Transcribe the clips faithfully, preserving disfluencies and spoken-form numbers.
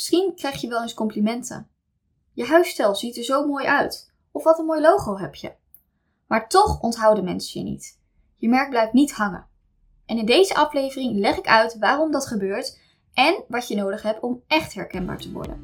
Misschien krijg je wel eens complimenten. Je huisstijl ziet er zo mooi uit. Of wat een mooi logo heb je. Maar toch onthouden mensen je niet. Je merk blijft niet hangen. En in deze aflevering leg ik uit waarom dat gebeurt en wat je nodig hebt om echt herkenbaar te worden.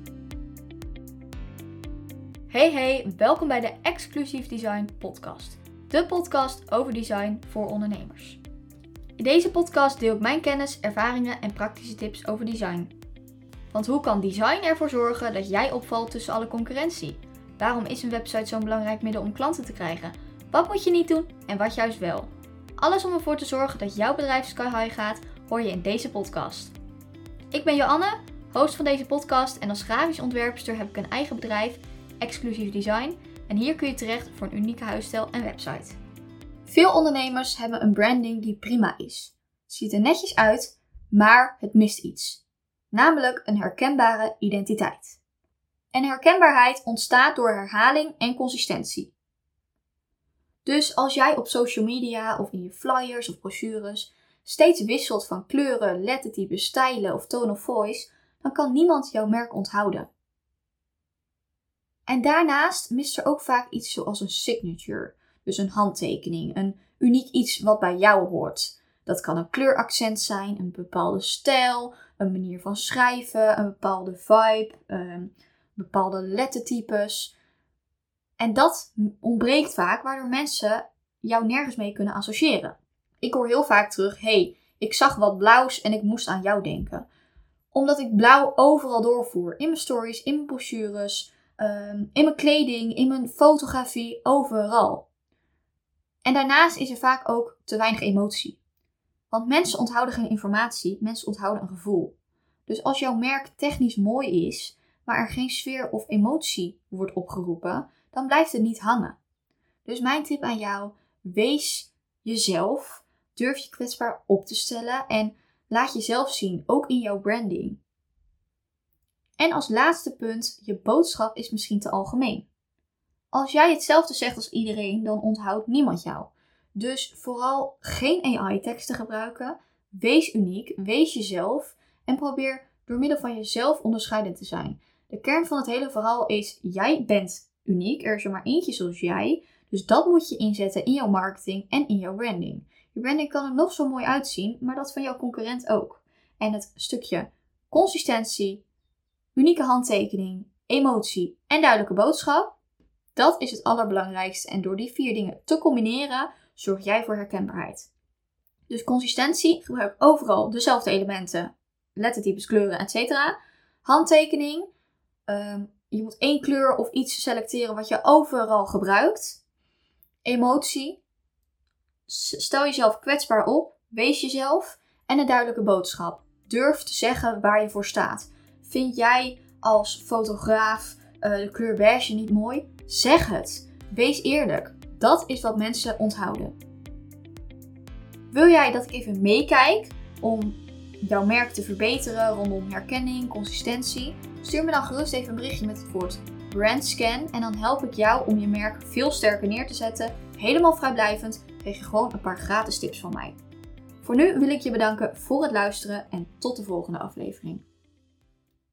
Hey hey, welkom bij de Exclusief Design podcast. De podcast over design voor ondernemers. In deze podcast deel ik mijn kennis, ervaringen en praktische tips over design. Want hoe kan design ervoor zorgen dat jij opvalt tussen alle concurrentie? Waarom is een website zo'n belangrijk middel om klanten te krijgen? Wat moet je niet doen en wat juist wel? Alles om ervoor te zorgen dat jouw bedrijf sky high gaat, hoor je in deze podcast. Ik ben Joanne, host van deze podcast en als grafisch ontwerpster heb ik een eigen bedrijf, Exclusief Design. En hier kun je terecht voor een unieke huisstijl en website. Veel ondernemers hebben een branding die prima is. Het ziet er netjes uit, maar het mist iets. Namelijk een herkenbare identiteit. En herkenbaarheid ontstaat door herhaling en consistentie. Dus als jij op social media of in je flyers of brochures steeds wisselt van kleuren, lettertypen, stijlen of tone of voice, dan kan niemand jouw merk onthouden. En daarnaast mist er ook vaak iets zoals een signature, dus een handtekening, een uniek iets wat bij jou hoort. Dat kan een kleuraccent zijn, een bepaalde stijl, een manier van schrijven, een bepaalde vibe, um, bepaalde lettertypes. En dat ontbreekt vaak, waardoor mensen jou nergens mee kunnen associëren. Ik hoor heel vaak terug, hey, ik zag wat blauws en ik moest aan jou denken. Omdat ik blauw overal doorvoer, in mijn stories, in mijn brochures, um, in mijn kleding, in mijn fotografie, overal. En daarnaast is er vaak ook te weinig emotie. Want mensen onthouden geen informatie, mensen onthouden een gevoel. Dus als jouw merk technisch mooi is, maar er geen sfeer of emotie wordt opgeroepen, dan blijft het niet hangen. Dus mijn tip aan jou, wees jezelf, durf je kwetsbaar op te stellen en laat jezelf zien, ook in jouw branding. En als laatste punt, je boodschap is misschien te algemeen. Als jij hetzelfde zegt als iedereen, dan onthoudt niemand jou. Dus vooral geen A I-teksten gebruiken, wees uniek, wees jezelf en probeer door middel van jezelf onderscheidend te zijn. De kern van het hele verhaal is, jij bent uniek, er is er maar eentje zoals jij, dus dat moet je inzetten in jouw marketing en in jouw branding. Je branding kan er nog zo mooi uitzien, maar dat van jouw concurrent ook. En het stukje consistentie, unieke handtekening, emotie en duidelijke boodschap, dat is het allerbelangrijkste en door die vier dingen te combineren, zorg jij voor herkenbaarheid. Dus consistentie, gebruik overal dezelfde elementen, lettertypes, kleuren, et cetera. Handtekening, um, je moet één kleur of iets selecteren wat je overal gebruikt. Emotie, stel jezelf kwetsbaar op, wees jezelf en een duidelijke boodschap. Durf te zeggen waar je voor staat. Vind jij als fotograaf uh, de kleur beige niet mooi? Zeg het. Wees eerlijk. Dat is wat mensen onthouden. Wil jij dat ik even meekijk om jouw merk te verbeteren rondom herkenning, consistentie? Stuur me dan gerust even een berichtje met het woord brandscan en dan help ik jou om je merk veel sterker neer te zetten. Helemaal vrijblijvend krijg je gewoon een paar gratis tips van mij. Voor nu wil ik je bedanken voor het luisteren en tot de volgende aflevering.